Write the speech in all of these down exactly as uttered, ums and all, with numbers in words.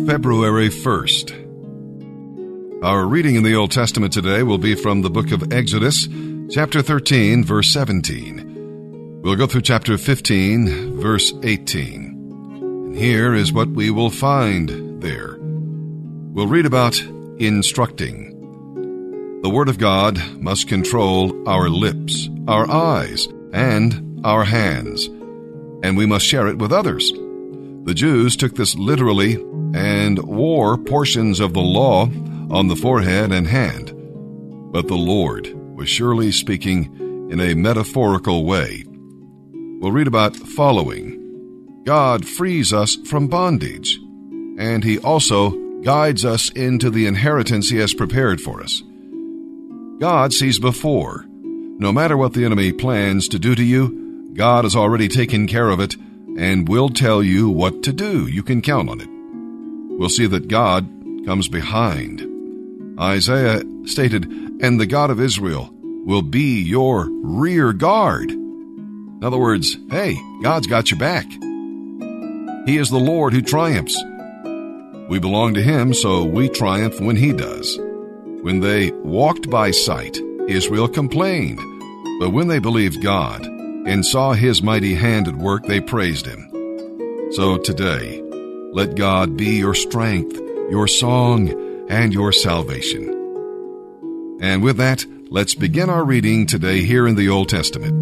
February first. Our reading in the Old Testament today will be from the book of Exodus, chapter thirteen, verse seventeen. We'll go through chapter fifteen, verse eighteen. And here is what we will find there. We'll read about instructing. The Word of God must control our lips, our eyes, and our hands, and we must share it with others. The Jews took this literally and wore portions of the law on the forehead and hand, but the Lord was surely speaking in a metaphorical way. We'll read about following. God frees us from bondage, and He also guides us into the inheritance He has prepared for us. God sees before. No matter what the enemy plans to do to you, God has already taken care of it and will tell you what to do. You can count on it. We'll see that God comes behind. Isaiah stated, "And the God of Israel will be your rear guard." In other words, hey, God's got your back. He is the Lord who triumphs. We belong to Him, so we triumph when He does. When they walked by sight, Israel complained. But when they believed God and saw His mighty hand at work, they praised Him. So today, let God be your strength, your song, and your salvation. And with that, let's begin our reading today here in the Old Testament.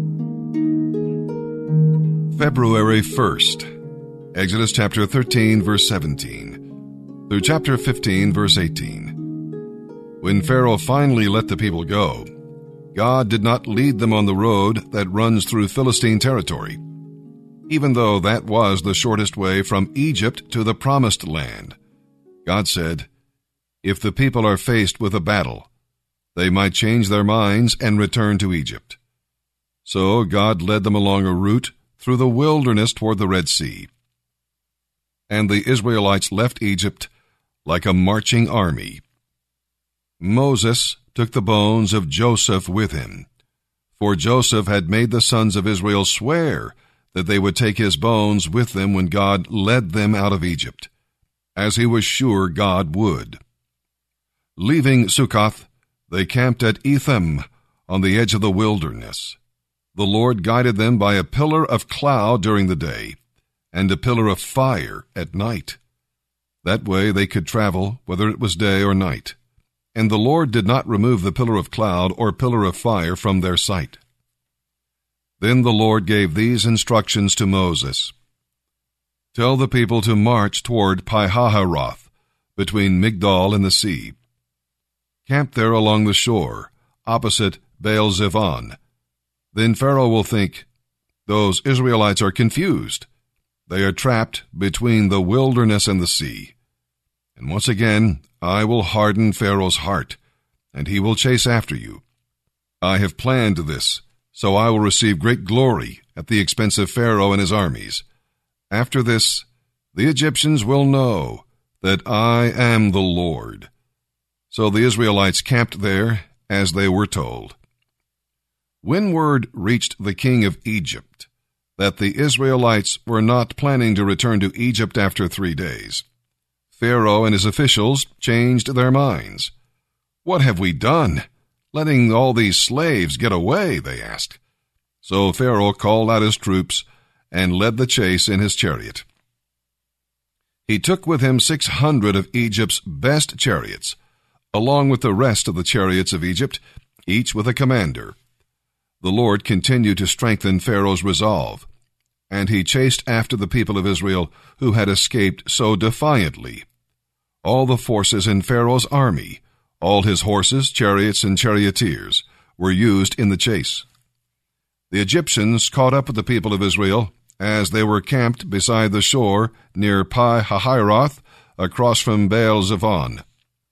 February first. Exodus chapter thirteen, verse seventeen, through chapter fifteen, verse eighteen. When Pharaoh finally let the people go, God did not lead them on the road that runs through Philistine territory, even though that was the shortest way from Egypt to the Promised Land. God said, if the people are faced with a battle, they might change their minds and return to Egypt. So God led them along a route through the wilderness toward the Red Sea. And the Israelites left Egypt like a marching army. Moses took the bones of Joseph with him, for Joseph had made the sons of Israel swear that they would take his bones with them when God led them out of Egypt, as he was sure God would. Leaving Succoth, they camped at Etham on the edge of the wilderness. The Lord guided them by a pillar of cloud during the day and a pillar of fire at night. That way they could travel whether it was day or night. And the Lord did not remove the pillar of cloud or pillar of fire from their sight. Then the Lord gave these instructions to Moses. Tell the people to march toward Pi-hahiroth, between Migdol and the sea. Camp there along the shore, opposite Baal-zephon. Then Pharaoh will think, those Israelites are confused. They are trapped between the wilderness and the sea. And once again, I will harden Pharaoh's heart, and he will chase after you. I have planned this, so I will receive great glory at the expense of Pharaoh and his armies. After this, the Egyptians will know that I am the Lord. So the Israelites camped there as they were told. When word reached the king of Egypt that the Israelites were not planning to return to Egypt after three days, Pharaoh and his officials changed their minds. What have we done, letting all these slaves get away, they asked. So Pharaoh called out his troops and led the chase in his chariot. He took with him six hundred of Egypt's best chariots, along with the rest of the chariots of Egypt, each with a commander. The Lord continued to strengthen Pharaoh's resolve, and he chased after the people of Israel who had escaped so defiantly. All the forces in Pharaoh's army, all his horses, chariots, and charioteers, were used in the chase. The Egyptians caught up with the people of Israel as they were camped beside the shore near Pi-hahiroth, across from Baal-zephon.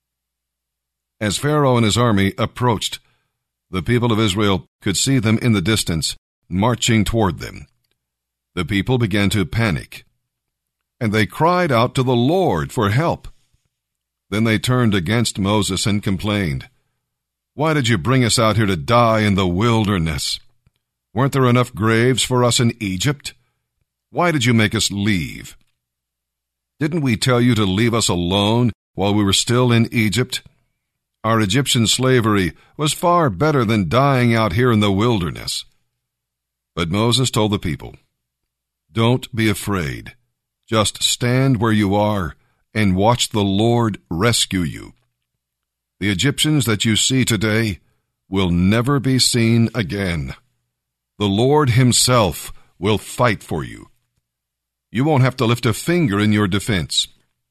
As Pharaoh and his army approached, the people of Israel could see them in the distance, marching toward them. The people began to panic, and they cried out to the Lord for help. Then they turned against Moses and complained, "Why did you bring us out here to die in the wilderness? Weren't there enough graves for us in Egypt? Why did you make us leave?" Didn't we tell you to leave us alone while we were still in Egypt? Our Egyptian slavery was far better than dying out here in the wilderness." But Moses told the people, "Don't be afraid. Just stand where you are and watch the Lord rescue you. The Egyptians that you see today will never be seen again. The Lord himself will fight for you. You won't have to lift a finger in your defense."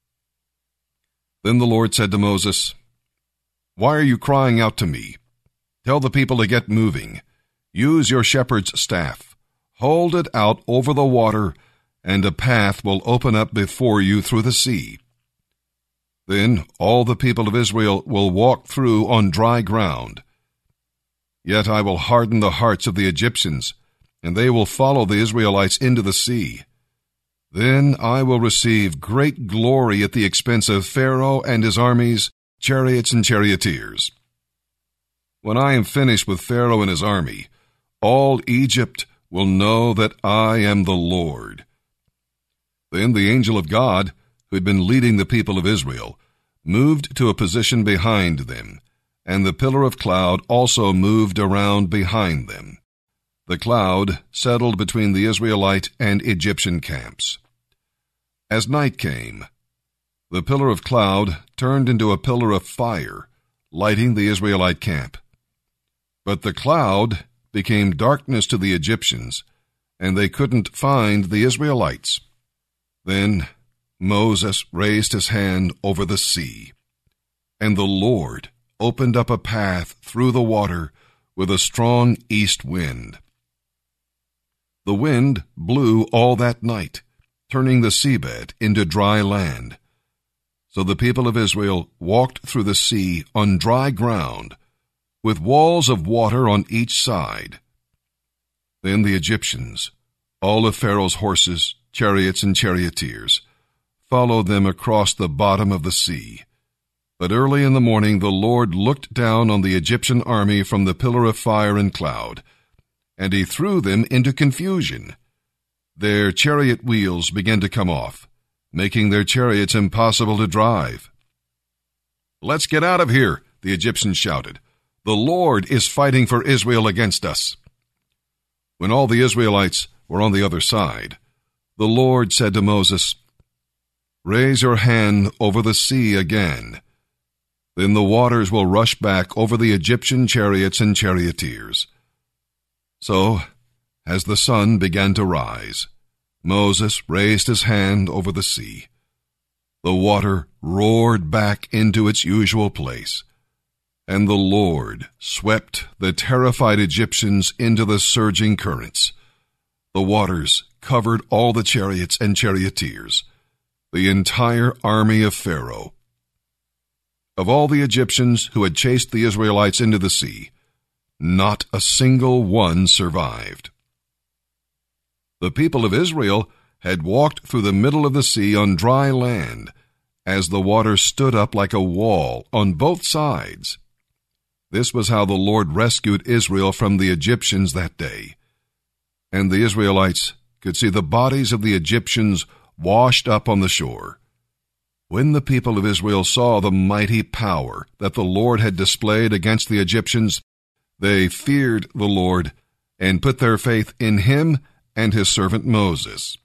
Then the Lord said to Moses, "Why are you crying out to me? Tell the people to get moving. Use your shepherd's staff. Hold it out over the water, and a path will open up before you through the sea. Then all the people of Israel will walk through on dry ground. Yet I will harden the hearts of the Egyptians, and they will follow the Israelites into the sea. Then I will receive great glory at the expense of Pharaoh and his armies, chariots and charioteers. When I am finished with Pharaoh and his army, all Egypt will know that I am the Lord." Then the angel of God, who had been leading the people of Israel, moved to a position behind them, and the pillar of cloud also moved around behind them. The cloud settled between the Israelite and Egyptian camps. As night came, the pillar of cloud turned into a pillar of fire, lighting the Israelite camp. But the cloud became darkness to the Egyptians, and they couldn't find the Israelites. Then Moses raised his hand over the sea, and the Lord opened up a path through the water with a strong east wind. The wind blew all that night, turning the seabed into dry land. So the people of Israel walked through the sea on dry ground, with walls of water on each side. Then the Egyptians, all of Pharaoh's horses, chariots, and charioteers, followed them across the bottom of the sea. But early in the morning the Lord looked down on the Egyptian army from the pillar of fire and cloud, and he threw them into confusion. Their chariot wheels began to come off, making their chariots impossible to drive. "Let's get out of here," the Egyptians shouted. "The Lord is fighting for Israel against us." When all the Israelites were on the other side, the Lord said to Moses, "Raise your hand over the sea again. Then the waters will rush back over the Egyptian chariots and charioteers." So, as the sun began to rise, Moses raised his hand over the sea. The water roared back into its usual place, and the Lord swept the terrified Egyptians into the surging currents. The waters covered all the chariots and charioteers, the entire army of Pharaoh. Of all the Egyptians who had chased the Israelites into the sea, not a single one survived. The people of Israel had walked through the middle of the sea on dry land, as the water stood up like a wall on both sides. This was how the Lord rescued Israel from the Egyptians that day. And the Israelites could see the bodies of the Egyptians washed up on the shore. When the people of Israel saw the mighty power that the Lord had displayed against the Egyptians, they feared the Lord and put their faith in him and his servant Moses.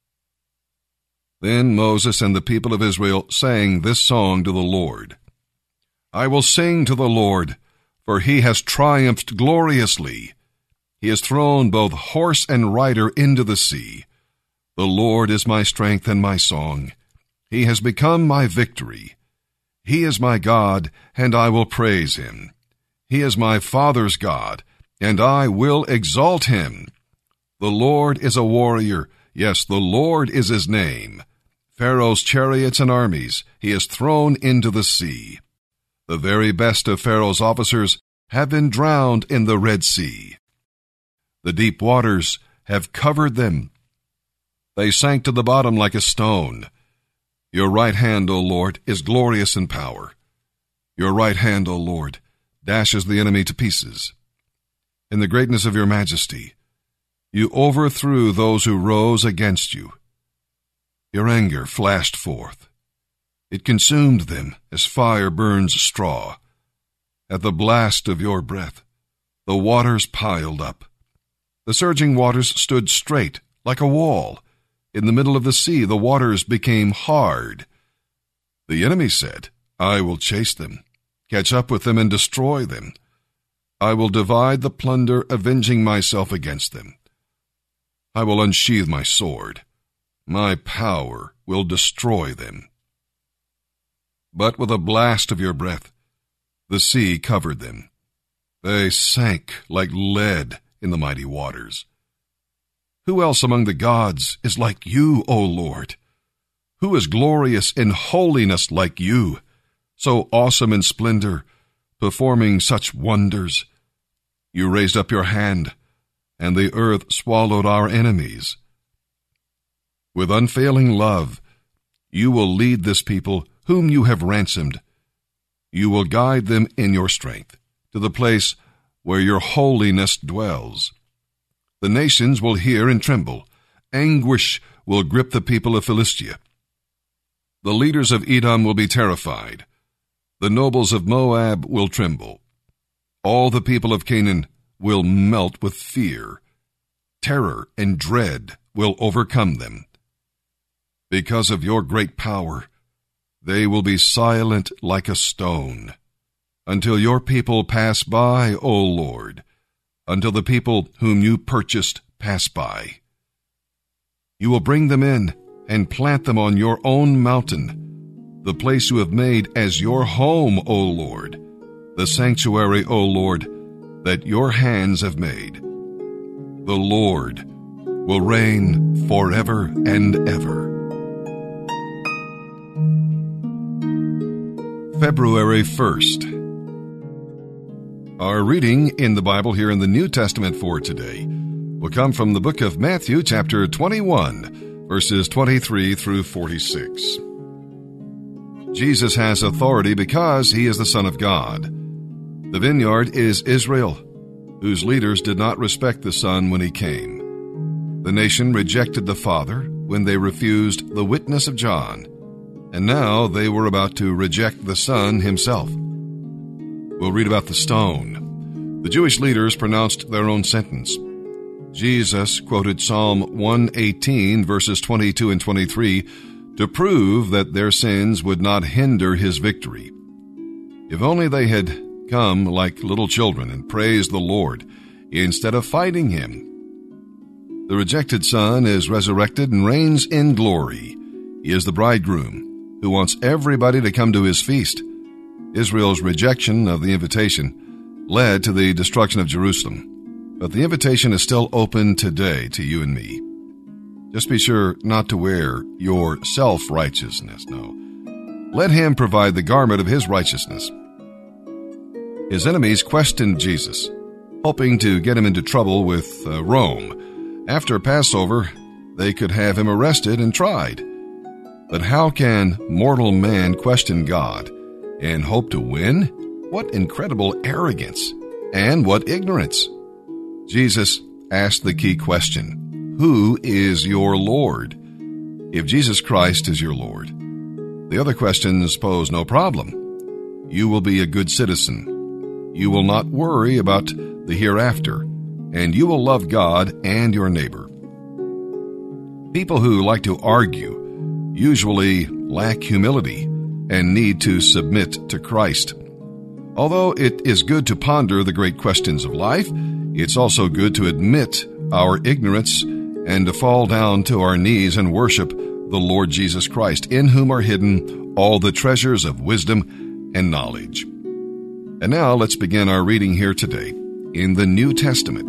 Then Moses and the people of Israel sang this song to the Lord. "I will sing to the Lord, for he has triumphed gloriously. He has thrown both horse and rider into the sea. The Lord is my strength and my song. He has become my victory. He is my God, and I will praise him. He is my father's God, and I will exalt him. The Lord is a warrior. Yes, the Lord is his name. Pharaoh's chariots and armies he has thrown into the sea. The very best of Pharaoh's officers have been drowned in the Red Sea. The deep waters have covered them. They sank to the bottom like a stone. Your right hand, O Lord, is glorious in power. Your right hand, O Lord, dashes the enemy to pieces. In the greatness of your majesty, you overthrew those who rose against you. Your anger flashed forth. It consumed them as fire burns straw. At the blast of your breath, the waters piled up. The surging waters stood straight, like a wall. In the middle of the sea, the waters became hard. The enemy said, I will chase them, catch up with them and destroy them. I will divide the plunder, avenging myself against them. I will unsheathe my sword. My power will destroy them. But with a blast of your breath, the sea covered them. They sank like lead in the mighty waters. Who else among the gods is like you, O Lord? Who is glorious in holiness like you, so awesome in splendor, performing such wonders? You raised up your hand, and the earth swallowed our enemies. With unfailing love, you will lead this people whom you have ransomed. You will guide them in your strength to the place where your holiness dwells. The nations will hear and tremble. Anguish will grip the people of Philistia. The leaders of Edom will be terrified. The nobles of Moab will tremble. All the people of Canaan will melt with fear. Terror and dread will overcome them. Because of your great power, they will be silent like a stone, until your people pass by, O Lord, until the people whom you purchased pass by. You will bring them in and plant them on your own mountain, the place you have made as your home, O Lord, the sanctuary, O Lord, that your hands have made. The Lord will reign forever and ever. February first. Our reading in the Bible here in the New Testament for today will come from the book of Matthew, chapter twenty-one, verses twenty-three through forty-six. Jesus has authority because he is the Son of God. The vineyard is Israel, whose leaders did not respect the Son when he came. The nation rejected the Father when they refused the witness of John, and now they were about to reject the Son himself. We'll read about the stone. The Jewish leaders pronounced their own sentence. Jesus quoted Psalm one eighteen, verses twenty-two and twenty-three, to prove that their sins would not hinder his victory. If only they had come like little children and praised the Lord instead of fighting him. The rejected Son is resurrected and reigns in glory. He is the bridegroom who wants everybody to come to his feast. Israel's rejection of the invitation led to the destruction of Jerusalem, but the invitation is still open today to you and me. Just be sure not to wear your self-righteousness, no. Let him provide the garment of his righteousness. His enemies questioned Jesus, hoping to get him into trouble with uh, Rome. After Passover, they could have him arrested and tried. But how can mortal man question God and hope to win? What incredible arrogance and what ignorance! Jesus asked the key question, who is your Lord? If Jesus Christ is your Lord, the other questions pose no problem. You will be a good citizen. You will not worry about the hereafter, and you will love God and your neighbor. People who like to argue usually lack humility and need to submit to Christ. Although it is good to ponder the great questions of life, it's also good to admit our ignorance and to fall down to our knees and worship the Lord Jesus Christ, in whom are hidden all the treasures of wisdom and knowledge. And now let's begin our reading here today in the New Testament.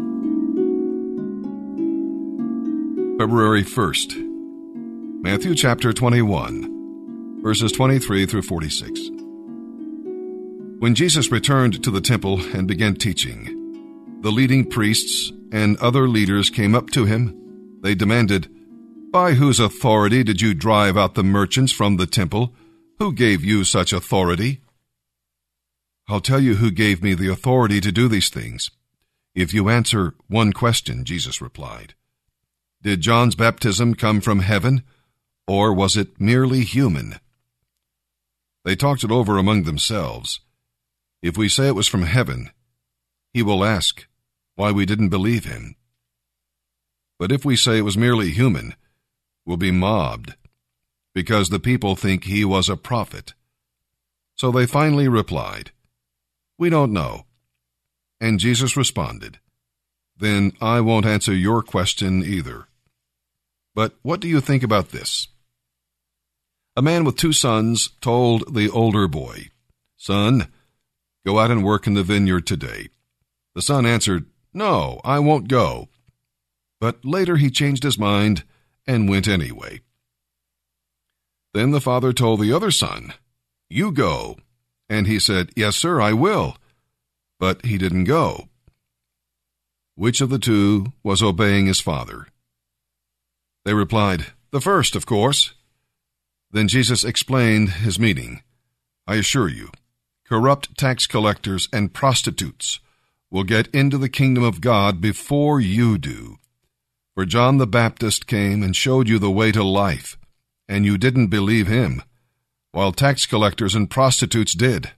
February first. Matthew chapter twenty-one, verses twenty-three through forty-six. When Jesus returned to the temple and began teaching, the leading priests and other leaders came up to him. They demanded, "By whose authority did you drive out the merchants from the temple? Who gave you such authority?" "I'll tell you who gave me the authority to do these things, if you answer one question," Jesus replied. "Did John's baptism come from heaven, or was it merely human? They talked it over among themselves. If we say it was from heaven, he will ask why we didn't believe him. But if we say it was merely human, we'll be mobbed, because the people think he was a prophet. So they finally replied, "We don't know." And Jesus responded, "Then I won't answer your question either. But what do you think about this?" A man with two sons told the older boy, "Son, go out and work in the vineyard today." The son answered, "No, I won't go." But later he changed his mind and went anyway. Then the father told the other son, "You go." And he said, "Yes, sir, I will." But he didn't go. Which of the two was obeying his father? They replied, "The first, of course." Then Jesus explained his meaning. "I assure you, corrupt tax collectors and prostitutes will get into the kingdom of God before you do. For John the Baptist came and showed you the way to life, and you didn't believe him, while tax collectors and prostitutes did.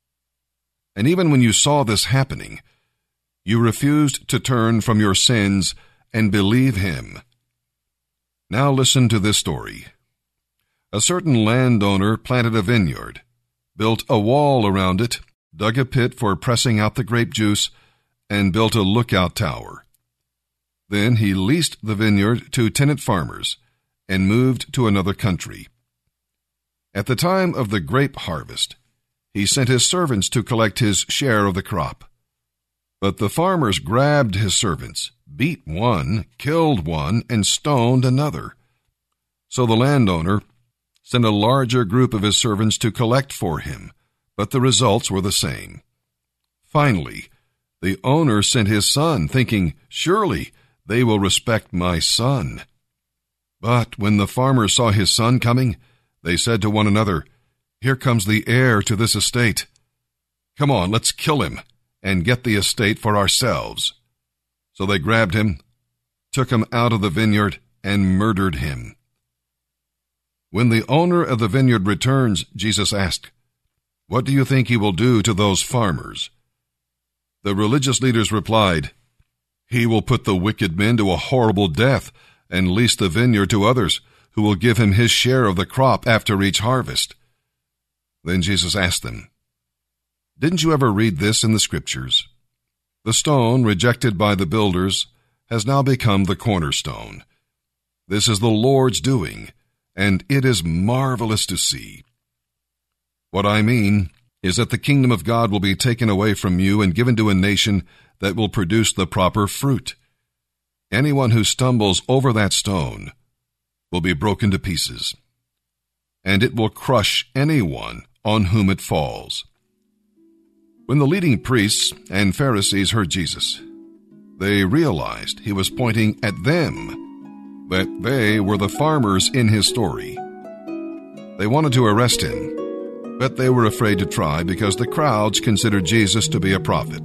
And even when you saw this happening, you refused to turn from your sins and believe him." Now listen to this story. A certain landowner planted a vineyard, built a wall around it, dug a pit for pressing out the grape juice, and built a lookout tower. Then he leased the vineyard to tenant farmers and moved to another country. At the time of the grape harvest, he sent his servants to collect his share of the crop. But the farmers grabbed his servants, beat one, killed one, and stoned another. So the landowner sent a larger group of his servants to collect for him, but the results were the same. Finally, the owner sent his son, thinking, "Surely they will respect my son." But when the farmers saw his son coming, they said to one another, "Here comes the heir to this estate. Come on, let's kill him and get the estate for ourselves." So they grabbed him, took him out of the vineyard, and murdered him. When the owner of the vineyard returns, Jesus asked, "What do you think he will do to those farmers?" The religious leaders replied, "He will put the wicked men to a horrible death and lease the vineyard to others, who will give him his share of the crop after each harvest." Then Jesus asked them, "Didn't you ever read this in the Scriptures? The stone rejected by the builders has now become the cornerstone. This is the Lord's doing, and it is marvelous to see." What I mean is that the kingdom of God will be taken away from you and given to a nation that will produce the proper fruit. Anyone who stumbles over that stone will be broken to pieces, and it will crush anyone on whom it falls. When the leading priests and Pharisees heard Jesus, they realized he was pointing at them, that they were the farmers in his story. They wanted to arrest him, but they were afraid to try because the crowds considered Jesus to be a prophet.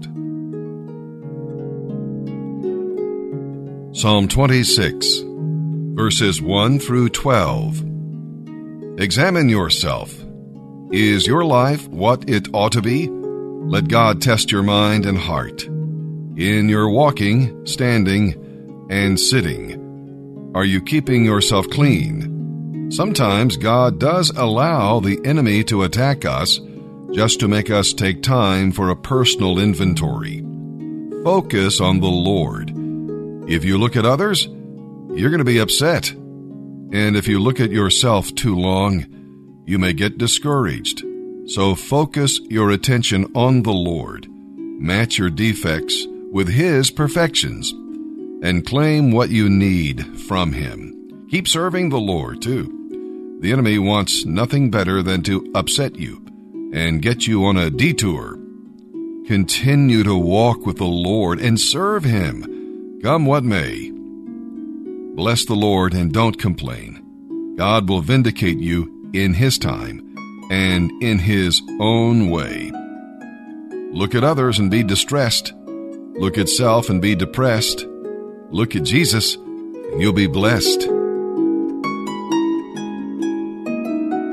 Psalm twenty-six, verses one through twelve. Examine yourself. Is your life what it ought to be? Let God test your mind and heart. In your walking, standing, and sitting, are you keeping yourself clean? Sometimes God does allow the enemy to attack us just to make us take time for a personal inventory. Focus on the Lord. If you look at others, you're going to be upset. And if you look at yourself too long, you may get discouraged. So focus your attention on the Lord. Match your defects with His perfections and claim what you need from Him. Keep serving the Lord, too. The enemy wants nothing better than to upset you and get you on a detour. Continue to walk with the Lord and serve Him, come what may. Bless the Lord and don't complain. God will vindicate you in His time and in His own way. Look at others and be distressed. Look at self and be depressed. Look at Jesus and you'll be blessed.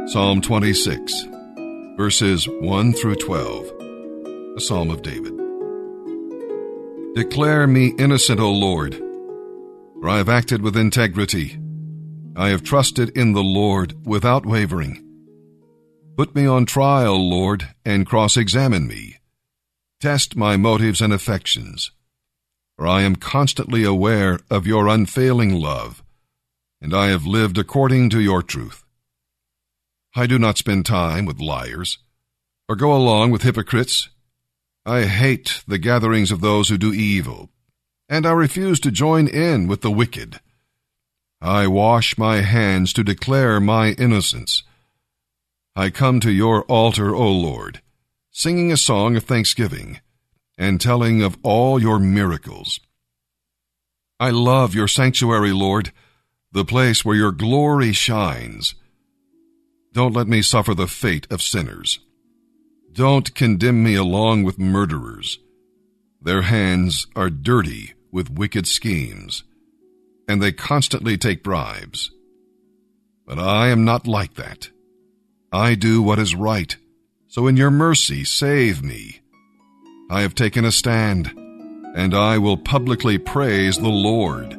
Psalm twenty-six, verses one through twelve, a psalm of David. Declare me innocent, O Lord, for I have acted with integrity. I have trusted in the Lord without wavering. Put me on trial, Lord, and cross-examine me. Test my motives and affections, for I am constantly aware of your unfailing love, and I have lived according to your truth. I do not spend time with liars, or go along with hypocrites. I hate the gatherings of those who do evil, and I refuse to join in with the wicked. I wash my hands to declare my innocence. I come to your altar, O Lord, singing a song of thanksgiving, and telling of all your miracles. I love your sanctuary, Lord, the place where your glory shines. Don't let me suffer the fate of sinners. Don't condemn me along with murderers. Their hands are dirty with wicked schemes, and they constantly take bribes. But I am not like that. I do what is right, so in your mercy save me. I have taken a stand, and I will publicly praise the Lord.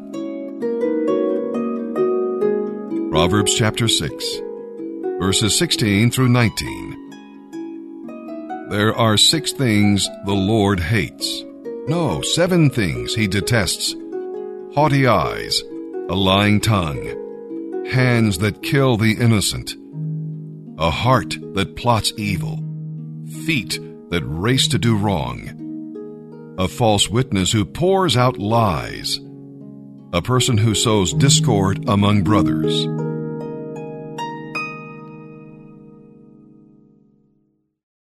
Proverbs chapter six, verses sixteen through nineteen. There are six things the Lord hates. No, seven things he detests. Haughty eyes, a lying tongue, hands that kill the innocent, a heart that plots evil, feet that race to do wrong, a false witness who pours out lies, a person who sows discord among brothers,